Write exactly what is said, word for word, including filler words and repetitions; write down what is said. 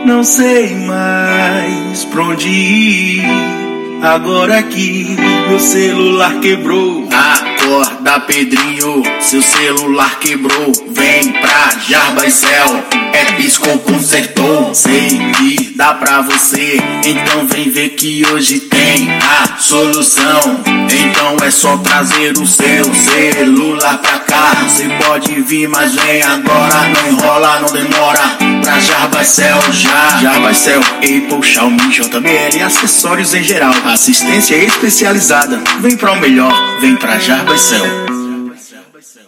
Não sei mais pra onde ir. Agora que meu celular quebrou. Acorda, Pedrinho, seu celular quebrou. Vem pra Jarbas-Cell, é piscou, consertou. Sei que dá pra você, então vem ver que hoje tem a solução. Então é só trazer o seu celular pra cá. Você pode vir, mas vem agora. Não enrola, não demora. Pra Jarbas-Cell já. Jarbas-Cell, Apple, Xiaomi, J B L, acessórios em geral. Assistência especializada. Vem pra o melhor, vem pra Jarbas-Cell.